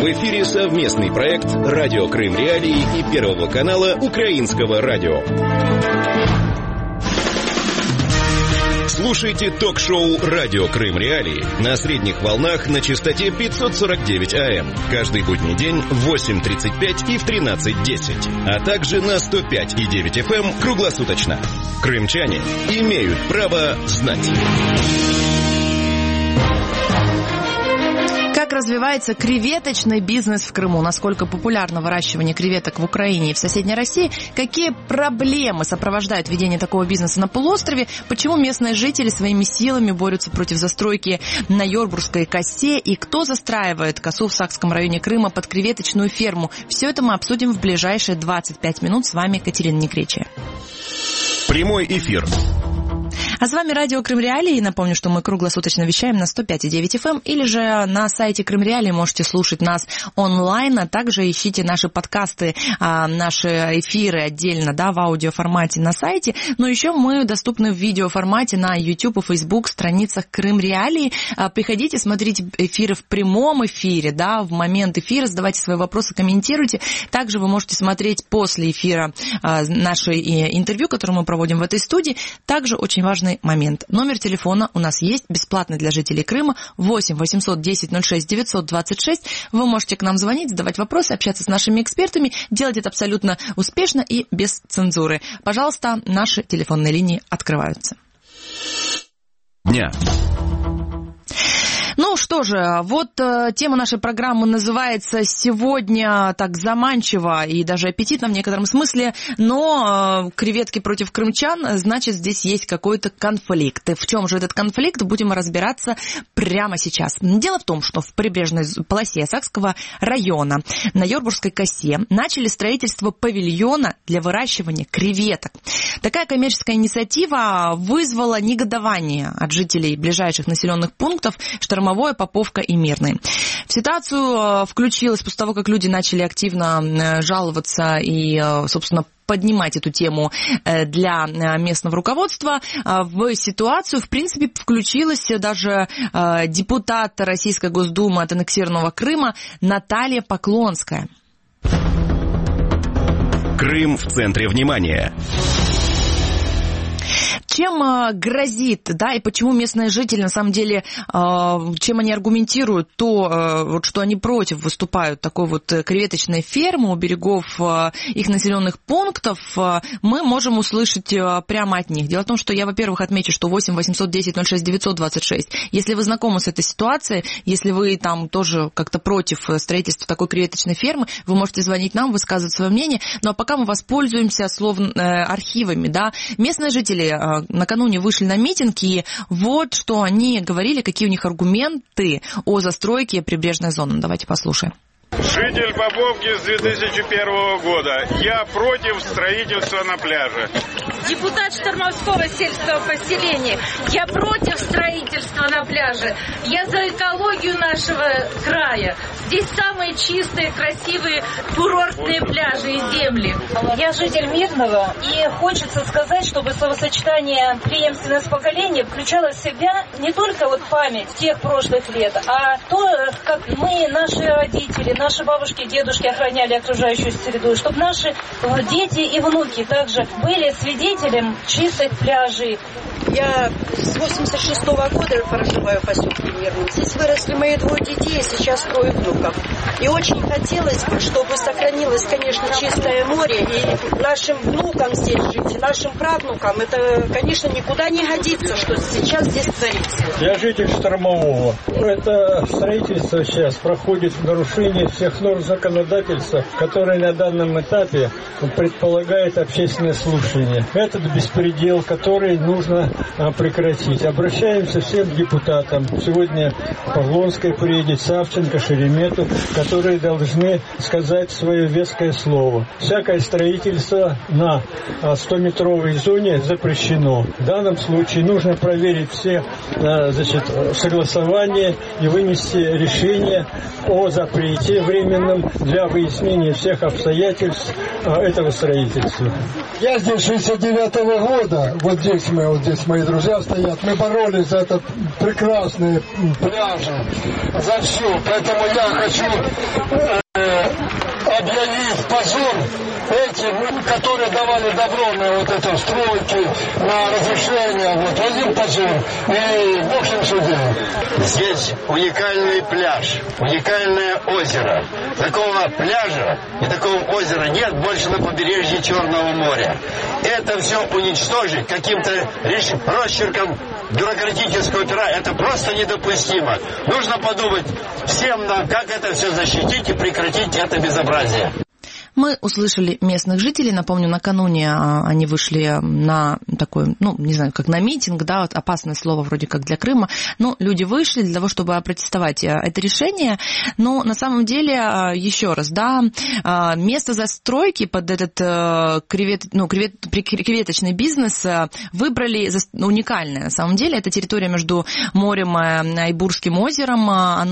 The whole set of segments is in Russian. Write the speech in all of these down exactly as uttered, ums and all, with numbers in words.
В эфире совместный проект «Радио Крым Реалии» и Первого канала Украинского радио. Слушайте ток-шоу «Радио Крым Реалии» на средних волнах на частоте пятьсот сорок девять АМ каждый будний день в восемь тридцать пять и в тринадцать десять, а также на сто пять и девять эф эм круглосуточно. Крымчане имеют право знать. Как развивается креветочный бизнес в Крыму? Насколько популярно выращивание креветок в Украине и в соседней России? Какие проблемы сопровождают ведение такого бизнеса на полуострове? Почему местные жители своими силами борются против застройки на Йорбургской косе? И кто застраивает косу в Сакском районе Крыма под креветочную ферму? Все это мы обсудим в ближайшие двадцать пять минут. С вами Катерина Некречия. Прямой эфир. А с вами Радио Крым Реалии. Напомню, что мы круглосуточно вещаем на сто пять и девять эф эм, или же на сайте Крым Реалии можете слушать нас онлайн, а также ищите наши подкасты, наши эфиры отдельно, да, в аудиоформате на сайте. Но еще мы доступны в видеоформате на YouTube и Facebook страницах Крым Реалии. Приходите, смотрите эфиры в прямом эфире, да, в момент эфира, задавайте свои вопросы, комментируйте. Также вы можете смотреть после эфира наши интервью, которые мы проводим в этой студии. Также очень важный момент. Номер телефона у нас есть, бесплатный для жителей Крыма, восемь восемьсот десять ноль шесть девятьсот двадцать шесть. Вы можете к нам звонить, задавать вопросы, общаться с нашими экспертами, делать это абсолютно успешно и без цензуры. Пожалуйста, наши телефонные линии открываются. Дня. Ну что же, вот э, тема нашей программы называется сегодня так заманчиво и даже аппетитно в некотором смысле, но э, креветки против крымчан, значит, здесь есть какой-то конфликт. И в чем же этот конфликт, будем разбираться прямо сейчас. Дело в том, что в прибрежной полосе Сакского района на Йорбургской косе начали строительство павильона для выращивания креветок. Такая коммерческая инициатива вызвала негодование от жителей ближайших населенных пунктов Штормовое, Поповка и Мирный. В ситуацию включилась после того, как люди начали активно жаловаться и, собственно, поднимать эту тему для местного руководства. В ситуацию, в принципе, включилась даже депутат Российской Госдумы от аннексированного Крыма Наталья Поклонская. Крым в центре внимания. Чем грозит, да, и почему местные жители, на самом деле, чем они аргументируют то, вот, что они против выступают такой вот креветочной фермы у берегов их населенных пунктов, мы можем услышать прямо от них. Дело в том, что я, во-первых, отмечу, что восемь восемьсот десять ноль шесть девятьсот двадцать шесть. Если вы знакомы с этой ситуацией, если вы там тоже как-то против строительства такой креветочной фермы, вы можете звонить нам, высказывать свое мнение. Ну а пока мы воспользуемся словно архивами, да. Местные жители накануне вышли на митинг, и вот что они говорили, какие у них аргументы о застройке прибрежной зоны. Давайте послушаем. Житель Поповки с две тысячи первого года. Я против строительства на пляже. Депутат Штормовского сельского поселения. Я против строительства на пляже. Я за экологию нашего края. Здесь самые чистые, красивые курортные пляжи и земли. Я житель Мирного, и хочется сказать, чтобы словосочетание «преемственность поколения» включало в себя не только вот память тех прошлых лет, а то, как мы, наши родители, наши бабушки, дедушки охраняли окружающую среду, чтобы наши дети и внуки также были свидетелем чистых пляжей. Я с восемьдесят шестого года проживаю в поселке Мирном. Здесь выросли мои двое детей, сейчас трое внуков. И очень хотелось бы, чтобы сохранилось, конечно, чистое море, и нашим внукам здесь жить, и нашим правнукам. Это, конечно, никуда не годится, что сейчас здесь творится. Я житель Штормового. Это строительство сейчас проходит в нарушении всех норм законодательства, которые на данном этапе предполагает общественное слушание. Этот беспредел, который нужно прекратить. Обращаемся всем к депутатам. Сегодня Поклонская приедет, Савченко, Шереметов, которые должны сказать свое веское слово. Всякое строительство на стометровой зоне запрещено. В данном случае нужно проверить все, значит, согласования и вынести решение о запрете временном для выяснения всех обстоятельств этого строительства. Я здесь шестьдесят девятого года, вот здесь мы, вот здесь мои друзья стоят, мы боролись за этот прекрасный пляж, за все. Поэтому я хочу э, объявив позор этим, которые давали добро на вот эту стройки, на разрешение, вот один позор, и в общем суде. Здесь уникальный пляж, уникальное озеро. Такого пляжа и такого озера нет больше на побережье Черного моря. Это все уничтожить каким-то росчерком бюрократического пера, это просто недопустимо. Нужно подумать всем нам, как это все защитить и прекратить это безобразие. Мы услышали местных жителей. Напомню, накануне они вышли на такой, ну, не знаю, как на митинг, да, опасное слово вроде как для Крыма, но люди вышли для того, чтобы протестовать это решение. Но на самом деле, еще раз, да, место застройки под этот кревет, ну, кревет, креветочный бизнес выбрали уникальное. На самом деле, это территория между морем и Айбурским озером.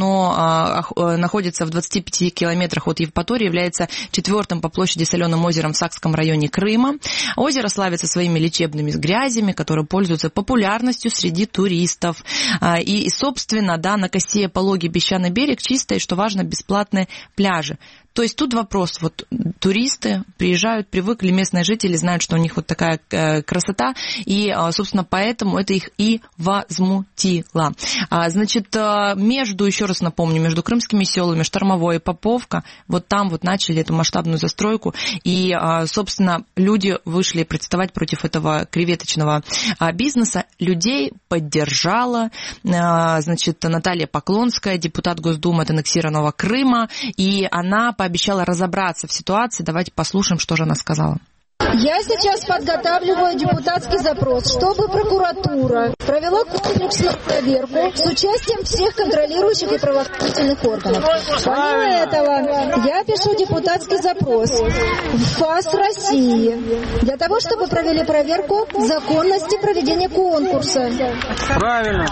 Оно находится в двадцати пяти километрах от Евпатории, является четвертым по площади соленым озером в Сакском районе Крыма. Озеро славится своими лечебными грязями, которые пользуются популярностью среди туристов. И, собственно, да, на косе пологий песчаный берег, чистые, что важно, бесплатные пляжи. То есть тут вопрос, вот туристы приезжают, привыкли, местные жители знают, что у них вот такая красота, и, собственно, поэтому это их и возмутило. Значит, между, еще раз напомню, между крымскими селами Штормовое и Поповка, вот там вот начали эту масштабную застройку, и, собственно, люди вышли протестовать против этого креветочного бизнеса. Людей поддержала, значит, Наталья Поклонская, депутат Госдумы от аннексированного Крыма, и она пообещала разобраться в ситуации. Давайте послушаем, что же она сказала. Я сейчас подготавливаю депутатский запрос, чтобы прокуратура провела комплексную проверку с участием всех контролирующих и правоохранительных органов. Помимо этого, я пишу депутатский запрос в ФАС России для того, чтобы провели проверку законности проведения конкурса. Правильно.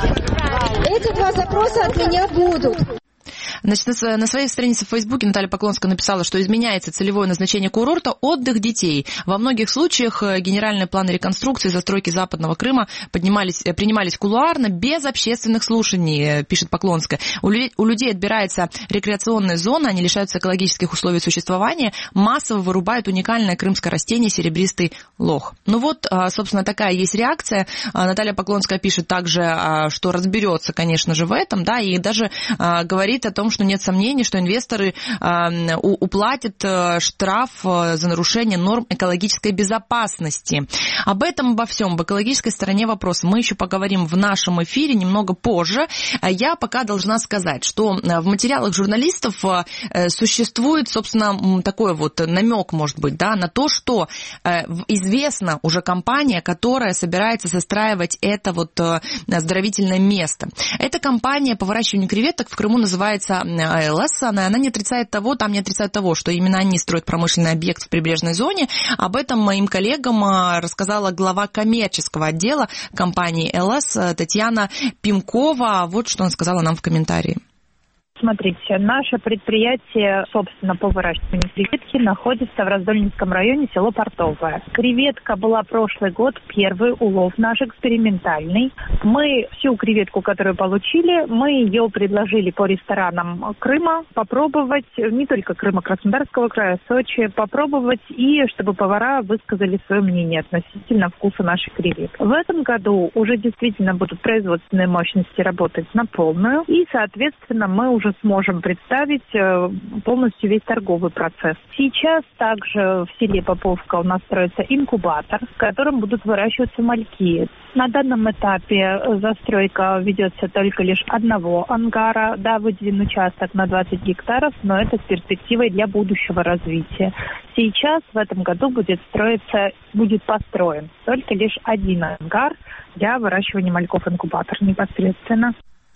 Эти два запроса от меня будут. Значит, на своей странице в Фейсбуке Наталья Поклонская написала, что изменяется целевое назначение курорта – отдых детей. Во многих случаях генеральные планы реконструкции и застройки Западного Крыма поднимались, принимались кулуарно, без общественных слушаний, пишет Поклонская. У людей отбирается рекреационная зона, они лишаются экологических условий существования, массово вырубают уникальное крымское растение серебристый лох. Ну вот, собственно, такая есть реакция. Наталья Поклонская пишет также, что разберется, конечно же, в этом, да, и даже говорит о том, что нет сомнений, что инвесторы э, уплатят э, штраф э, за нарушение норм экологической безопасности. Об этом, обо всем, об экологической стороне вопроса мы еще поговорим в нашем эфире немного позже. Я пока должна сказать, что в материалах журналистов э, существует, собственно, такой вот намек, может быть, да, на то, что э, известна уже компания, которая собирается застраивать это вот э, оздоровительное место. Эта компания по выращиванию креветок в Крыму называется АЛС, она, она не отрицает того, там не отрицает того, что именно они строят промышленный объект в прибрежной зоне. Об этом моим коллегам рассказала глава коммерческого отдела компании АЛС Татьяна Пимкова. Вот что она сказала нам в комментарии. Смотрите, наше предприятие, собственно, по выращиванию креветки находится в Раздольнинском районе, село Портовое. Креветка была прошлый год, первый улов наш экспериментальный. Мы всю креветку, которую получили, мы ее предложили по ресторанам Крыма попробовать, не только Крыма, Краснодарского края, Сочи, попробовать и чтобы повара высказали свое мнение относительно вкуса нашей креветки. В этом году уже действительно будут производственные мощности работать на полную, и, соответственно, мы уже сможем представить полностью весь торговый процесс. Сейчас также в селе Поповка у нас строится инкубатор, в котором будут выращиваться мальки. На данном этапе застройка ведется только лишь одного ангара. Да, выделен участок на двадцать гектаров, но это с перспективой для будущего развития. Сейчас в этом году будет строиться, будет построен только лишь один ангар для выращивания мальков-инкубатор непосредственно.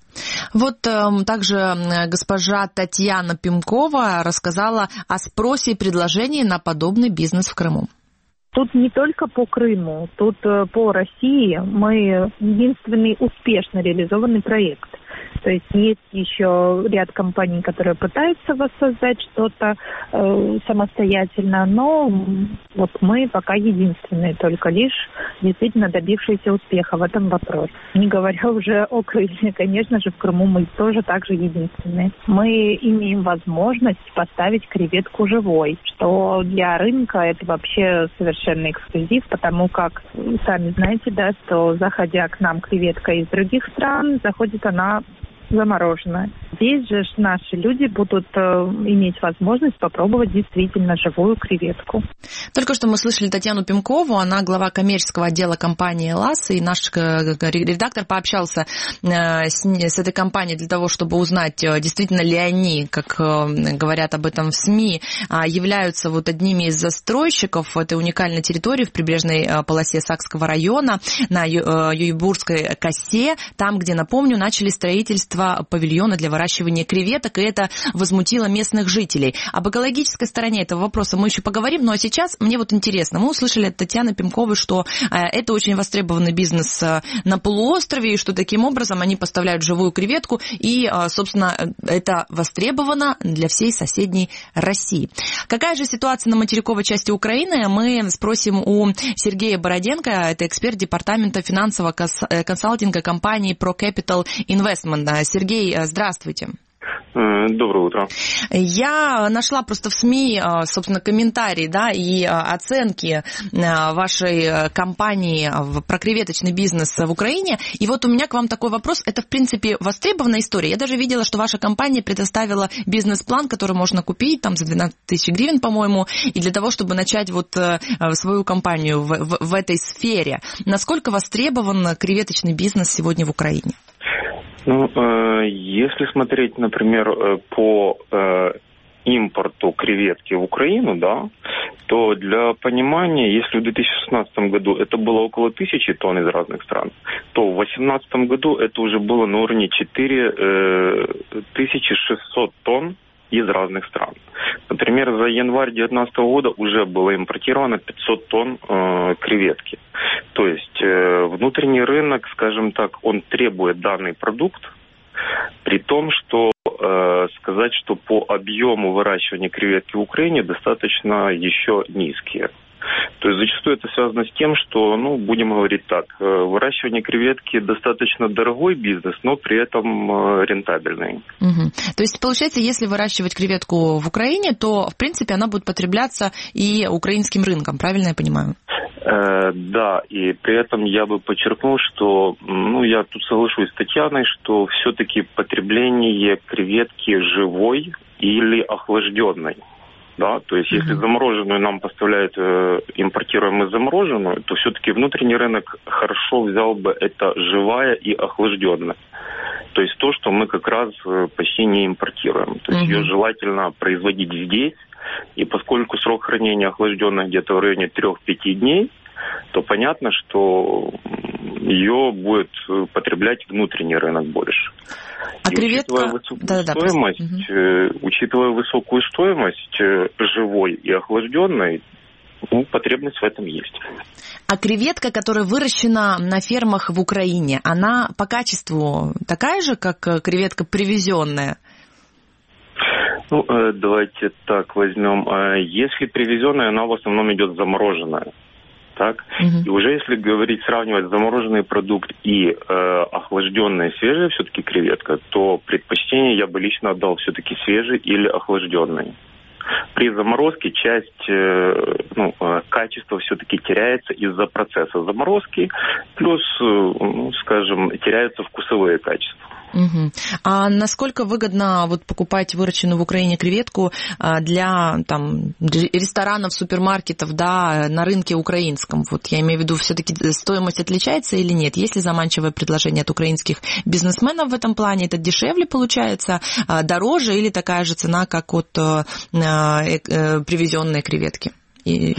Вот э, также госпожа Татьяна Пимкова рассказала о спросе и предложении на подобный бизнес в Крыму. Тут не только по Крыму, тут по России мы единственный успешно реализованный проект. То есть есть еще ряд компаний, которые пытаются воссоздать что-то э, самостоятельно, но вот мы пока единственные, только лишь действительно добившиеся успеха в этом вопросе. Не говоря уже о Крыме, конечно же, в Крыму мы тоже также единственные. Мы имеем возможность поставить креветку живой, что для рынка это вообще совершенно эксклюзив, потому как, сами знаете, да, что заходя к нам креветка из других стран, заходит она замороженная. Здесь же наши люди будут э, иметь возможность попробовать действительно живую креветку. Только что мы слышали Татьяну Пимкову, она глава коммерческого отдела компании «Элас», и наш редактор пообщался э, с, с этой компанией для того, чтобы узнать, э, действительно ли они, как э, говорят об этом в СМИ, э, являются вот одними из застройщиков этой уникальной территории в прибрежной э, полосе Сакского района на Ю, э, Юйбургской косе, там, где, напомню, начали строительство павильона для выращивания креветок, и это возмутило местных жителей. Об экологической стороне этого вопроса мы еще поговорим, ну а сейчас мне вот интересно, мы услышали от Татьяны Пимковой, что это очень востребованный бизнес на полуострове, и что таким образом они поставляют живую креветку, и, собственно, это востребовано для всей соседней России. Какая же ситуация на материковой части Украины? Мы спросим у Сергея Бороденко, это эксперт департамента финансового консалтинга компании ProCapital Investment. Сергей, здравствуйте. Доброе утро. Я нашла просто в СМИ, собственно, комментарии, да, и оценки вашей компании про креветочный бизнес в Украине. И вот у меня к вам такой вопрос. Это, в принципе, востребованная история. Я даже видела, что ваша компания предоставила бизнес-план, который можно купить там за двенадцать тысяч гривен, по-моему, и для того, чтобы начать вот свою компанию в, в, в этой сфере. Насколько востребован креветочный бизнес сегодня в Украине? Ну, э, если смотреть, например, э, по э, импорту креветки в Украину, да, то для понимания, если в две тысячи шестнадцатом году это было около тысячи тонн из разных стран, то в две тысячи восемнадцатом году это уже было на уровне четыре тысячи шестьсот тонн из разных стран. Например, за январь две тысячи девятнадцатого года уже было импортировано пятьсот тонн э, креветки. То есть э, внутренний рынок, скажем так, он требует данный продукт, при том, что э, сказать, что по объему выращивания креветки в Украине достаточно еще низкие. То есть зачастую это связано с тем, что, ну, будем говорить так, выращивание креветки достаточно дорогой бизнес, но при этом рентабельный. Угу. То есть, получается, если выращивать креветку в Украине, то, в принципе, она будет потребляться и украинским рынком, правильно я понимаю? Э, да, и при этом я бы подчеркнул, что, ну, я тут соглашусь с Татьяной, что все-таки потребление креветки живой или охлажденной. Да, то есть, если замороженную нам поставляют, э, импортируем мы замороженную, то все-таки внутренний рынок хорошо взял бы это живая и охлажденная. То есть то, что мы как раз почти не импортируем. То есть uh-huh. ее желательно производить здесь, и поскольку срок хранения охлажденной где-то в районе трех-пяти дней, то понятно, что ее будет потреблять внутренний рынок больше. А и креветка... Учитывая высокую, да, да, стоимость, угу. э, учитывая высокую стоимость э, живой и охлажденной, ну, потребность в этом есть. А креветка, которая выращена на фермах в Украине, она по качеству такая же, как креветка привезенная? Ну, э, давайте так возьмем. Э, если привезенная, она в основном идет замороженная. Так? Uh-huh. И уже если говорить, сравнивать замороженный продукт и э, охлажденная свежая все-таки креветка, то предпочтение я бы лично отдал все-таки свежей или охлажденной. При заморозке часть э, ну, э, качества все-таки теряется из-за процесса заморозки, плюс, э, ну, скажем, теряются вкусовые качества. Угу. А насколько выгодно вот покупать выращенную в Украине креветку для там, ресторанов, супермаркетов, да, на рынке украинском? Вот я имею в виду, все-таки стоимость отличается или нет? Есть ли заманчивое предложение от украинских бизнесменов в этом плане? Это дешевле получается, дороже или такая же цена, как от привезенной креветки? И...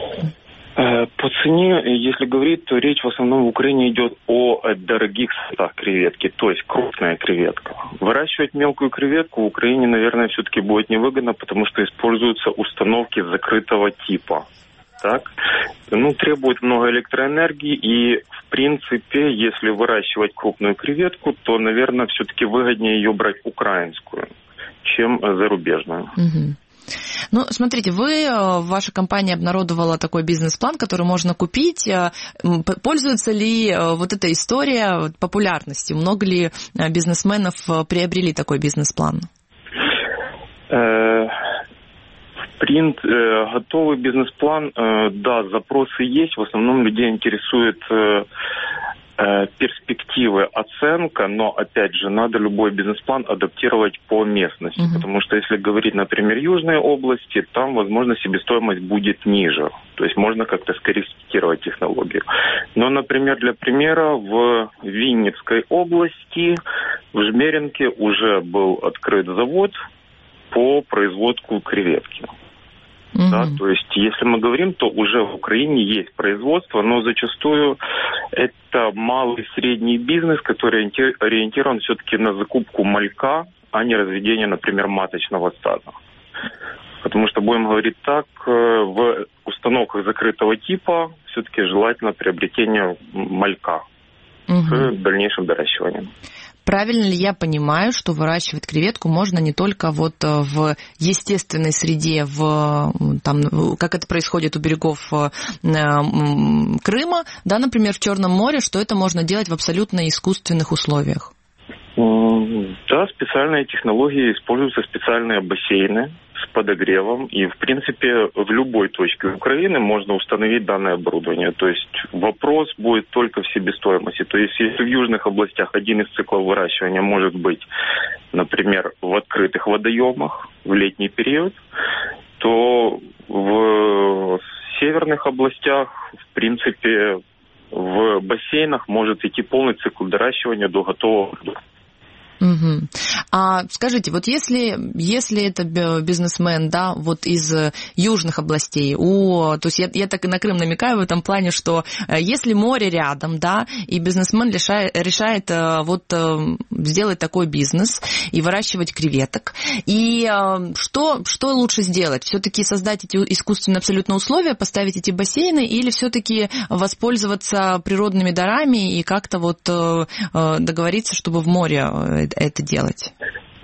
По цене, если говорить, то речь в основном в Украине идет о дорогих сортах креветки, то есть крупная креветка. Выращивать мелкую креветку в Украине, наверное, все-таки будет невыгодно, потому что используются установки закрытого типа. так, ну, требует много электроэнергии, и, в принципе, если выращивать крупную креветку, то, наверное, все-таки выгоднее ее брать украинскую, чем зарубежную. Угу. Ну, смотрите, вы, ваша компания обнародовала такой бизнес-план, который можно купить. Пользуется ли вот эта история популярностью? Много ли бизнесменов приобрели такой бизнес-план? Принт, э, готовый бизнес-план, э, да, запросы есть. В основном людей интересует э, э, перспективы, оценка, но, опять же, надо любой бизнес-план адаптировать по местности. Mm-hmm. Потому что, если говорить, например, южные области, там, возможно, себестоимость будет ниже. То есть можно как-то скорректировать технологию. Но, например, для примера, в Винницкой области, в Жмеринке уже был открыт завод по производству креветки. Mm-hmm. Да, то есть, если мы говорим, то уже в Украине есть производство, но зачастую это малый и средний бизнес, который ориентирован все-таки на закупку малька, а не разведение, например, маточного стада. Потому что, будем говорить так, в установках закрытого типа все-таки желательно приобретение малька mm-hmm. с дальнейшим доращиванием. Правильно ли я понимаю, что выращивать креветку можно не только вот в естественной среде, в, там, как это происходит у берегов Крыма, да, например, в Черном море, что это можно делать в абсолютно искусственных условиях? Да, специальные технологии, используются специальные бассейны с подогревом, и, в принципе, в любой точке Украины можно установить данное оборудование. То есть вопрос будет только в себестоимости. То есть если в южных областях один из циклов выращивания может быть, например, в открытых водоемах в летний период, то в северных областях, в принципе, в бассейнах может идти полный цикл доращивания до готового продукта. Угу. А скажите, вот если, если это бизнесмен, да, вот из южных областей, у, то есть я, я так и на Крым намекаю в этом плане, что если море рядом, да, и бизнесмен решает, решает вот сделать такой бизнес и выращивать креветок, и что, что лучше сделать? Все-таки создать эти искусственные абсолютно условия, поставить эти бассейны, или все-таки воспользоваться природными дарами и как-то вот договориться, чтобы в море это делать?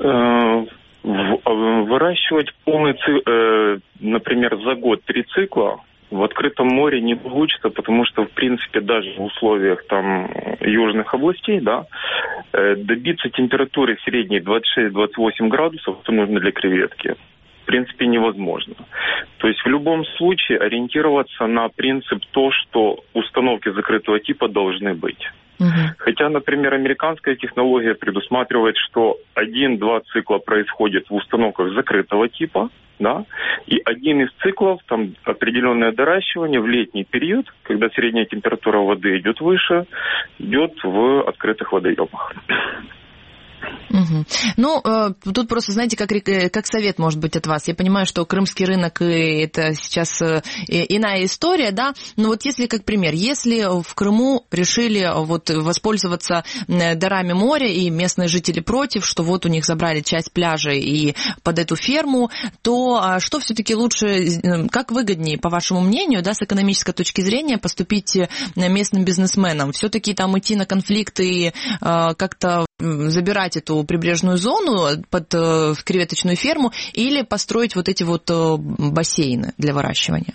Выращивать полный цикл, например, за год три цикла в открытом море не получится, потому что, в принципе, даже в условиях там южных областей, да, добиться температуры средней двадцать шесть - двадцать восемь градусов, что нужно для креветки, в принципе, невозможно. То есть в любом случае ориентироваться на принцип то, что установки закрытого типа должны быть. Uh-huh. Хотя, например, американская технология предусматривает, что один-два цикла происходит в установках закрытого типа, да, и один из циклов, там определенное доращивание в летний период, когда средняя температура воды идет выше, идет в открытых водоемах. Угу. Ну, тут просто, знаете, как, как совет, может быть, от вас. Я понимаю, что крымский рынок – это сейчас иная история, да, но вот если, как пример, если в Крыму решили вот воспользоваться дарами моря, и местные жители против, что вот у них забрали часть пляжа и под эту ферму, то что все-таки лучше, как выгоднее, по вашему мнению, да, с экономической точки зрения, поступить местным бизнесменам? Все-таки там идти на конфликт и как-то забирать эту прибрежную зону под э, креветочную ферму или построить вот эти вот э, бассейны для выращивания?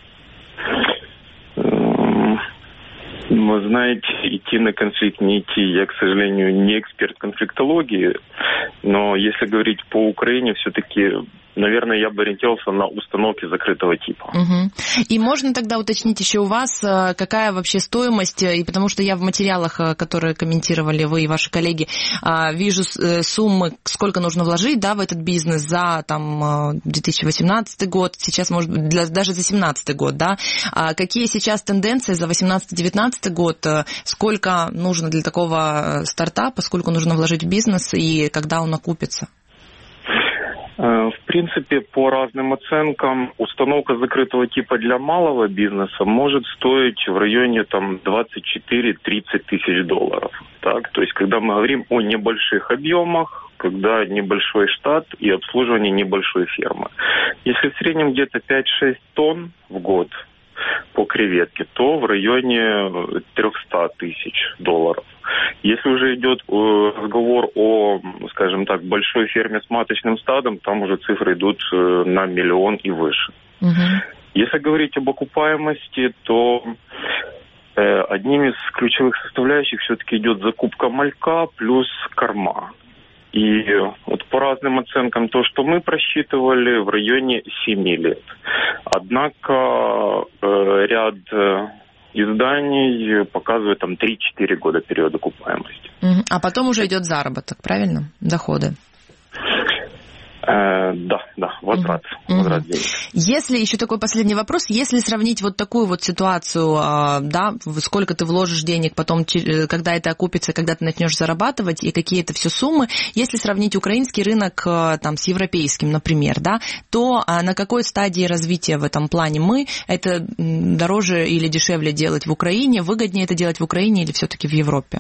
Вы знаете, идти на конфликт, не идти. Я, к сожалению, не эксперт конфликтологии, но если говорить по Украине, все-таки, наверное, я бы ориентировался на установки закрытого типа. Угу. И можно тогда уточнить еще у вас, какая вообще стоимость, и потому что я в материалах, которые комментировали вы и ваши коллеги, вижу суммы, сколько нужно вложить, да, в этот бизнес за там две тысячи восемнадцатый год, сейчас, может быть, для, даже за две тысячи семнадцатый год, да. А какие сейчас тенденции за восемнадцатый - девятнадцатый год, сколько нужно для такого стартапа, сколько нужно вложить в бизнес и когда он окупится? В принципе, по разным оценкам, установка закрытого типа для малого бизнеса может стоить в районе там двадцать четыре - тридцать тысяч долларов. Так? То есть, когда мы говорим о небольших объемах, когда небольшой штат и обслуживание небольшой фермы. Если в среднем где-то пять-шесть тонн в год, по креветке, то в районе триста тысяч долларов. Если уже идет разговор о, скажем так, большой ферме с маточным стадом, там уже цифры идут на миллион и выше. Uh-huh. Если говорить об окупаемости, то э, одним из ключевых составляющих все-таки идет закупка малька плюс корма. И вот по разным оценкам, то, что мы просчитывали, в районе семи лет. Однако э, ряд изданий показывает там три-четыре года период окупаемости. А потом уже идет заработок, правильно? Доходы. Э, да, да, возврат, uh-huh. возврат денег. Если, еще такой последний вопрос, если сравнить вот такую вот ситуацию, да, сколько ты вложишь денег, потом, когда это окупится, когда ты начнешь зарабатывать, и какие это все суммы, если сравнить украинский рынок там, с европейским, например, да, то на какой стадии развития в этом плане мы? Это дороже или дешевле делать в Украине, выгоднее это делать в Украине или все-таки в Европе?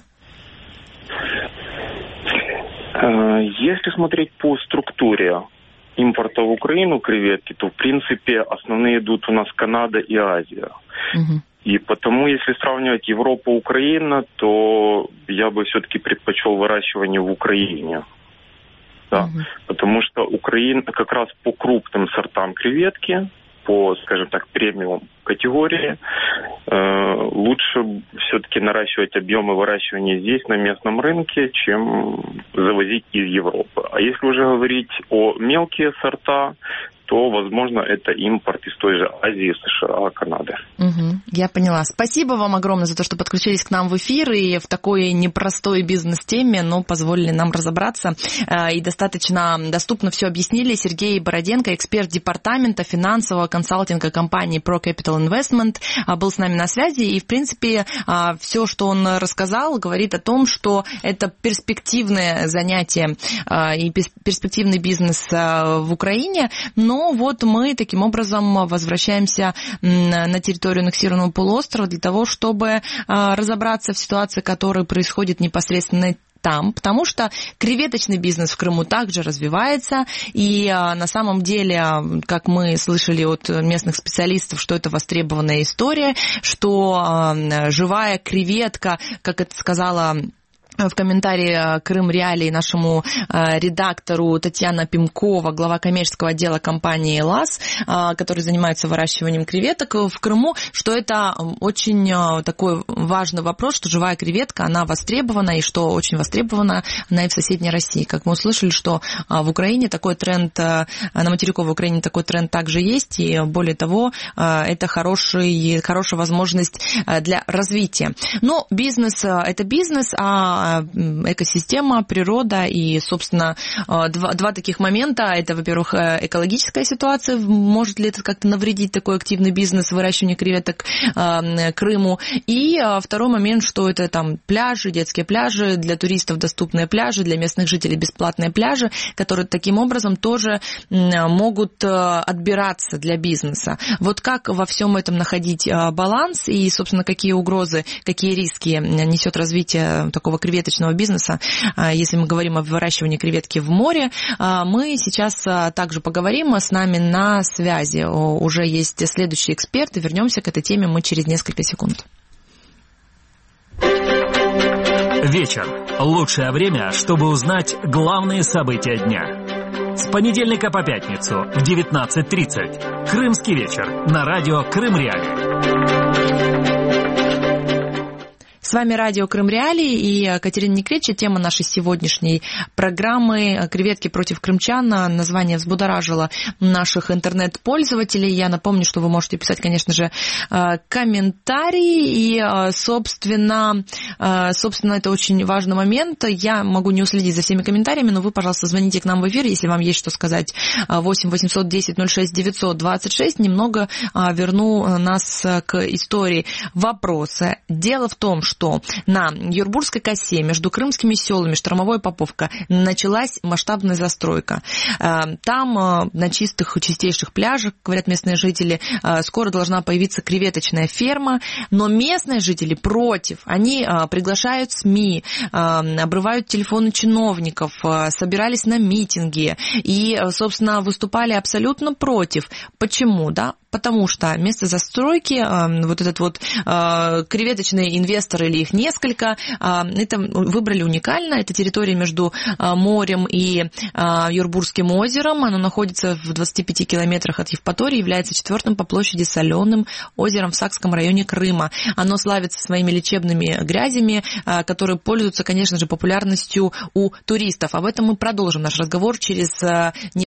Если смотреть по структуре импорта в Украину креветки, то, в принципе, основные идут у нас Канада и Азия. Угу. И потому, если сравнивать Европа-Украина, то я бы все-таки предпочел выращивание в Украине. Да? Угу. Потому что Украина как раз по крупным сортам креветки, по, скажем так, премиум категории, э, лучше все-таки наращивать объемы выращивания здесь, на местном рынке, чем завозить из Европы. А если уже говорить о мелкие сорта, то, возможно, это импорт из той же Азии, США, Канады. Угу, я поняла. Спасибо вам огромное за то, что подключились к нам в эфир и в такой непростой бизнес-теме, но позволили нам разобраться и достаточно доступно все объяснили. Сергей Бороденко, эксперт департамента финансового консалтинга компании Pro Capital Investment, был с нами на связи. И, в принципе, все, что он рассказал, говорит о том, что это перспективное занятие и перспективный бизнес в Украине, но Но вот мы таким образом возвращаемся на территорию аннексированного полуострова для того, чтобы разобраться в ситуации, которая происходит непосредственно там, потому что креветочный бизнес в Крыму также развивается, и на самом деле, как мы слышали от местных специалистов, что это востребованная история, что живая креветка, как это сказала в комментарии Крым Реалии нашему редактору Татьяна Пимкова, глава коммерческого отдела компании ЛАС, который занимается выращиванием креветок в Крыму, что это очень такой важный вопрос, что живая креветка, она востребована, и что очень востребована она и в соседней России. Как мы услышали, что в Украине такой тренд, на материковой Украине такой тренд также есть, и более того, это хороший, хорошая возможность для развития. Но бизнес – это бизнес, а экосистема, природа и, собственно, два, два таких момента. Это, во-первых, экологическая ситуация, может ли это как-то навредить такой активный бизнес выращивания креветок Крыму. И второй момент, что это там пляжи, детские пляжи, для туристов доступные пляжи, для местных жителей бесплатные пляжи, которые таким образом тоже могут отбираться для бизнеса. Вот как во всем этом находить баланс и, собственно, какие угрозы, какие риски несет развитие такого креветочного бизнеса, если мы говорим о выращивании креветки в море, мы сейчас также поговорим. С нами на связи уже есть следующий эксперт, и вернемся к этой теме мы через несколько секунд. Вечер. Лучшее время, чтобы узнать главные события дня. С понедельника по пятницу в девятнадцать тридцать. Крымский вечер на радио Крым Реалии. С вами радио Крым Реалии и Катерина Некреча. Тема нашей сегодняшней программы «Креветки против крымчан». Название взбудоражило наших интернет-пользователей. Я напомню, что вы можете писать, конечно же, комментарии. И, собственно, собственно, это очень важный момент. Я могу не уследить за всеми комментариями, но вы, пожалуйста, звоните к нам в эфир, если вам есть что сказать. восемь восемьсот десять ноль шесть девятьсот двадцать шесть. Немного верну нас к истории вопроса. Дело в том, что что на Юрбургской косе между крымскими селами Штормовой и Поповка началась масштабная застройка. Там на чистых, чистейших пляжах, говорят местные жители, скоро должна появиться креветочная ферма, но местные жители против. Они приглашают СМИ, обрывают телефоны чиновников, собирались на митинги и, собственно, выступали абсолютно против. Почему, да? потому что место застройки, вот этот вот креветочные инвесторы, или их несколько, это выбрали уникально, это территория между морем и Юрбурским озером, оно находится в двадцати пяти километрах от Евпатории, является четвертым по площади соленым озером в Сакском районе Крыма. Оно славится своими лечебными грязями, которые пользуются, конечно же, популярностью у туристов. Об этом мы продолжим наш разговор через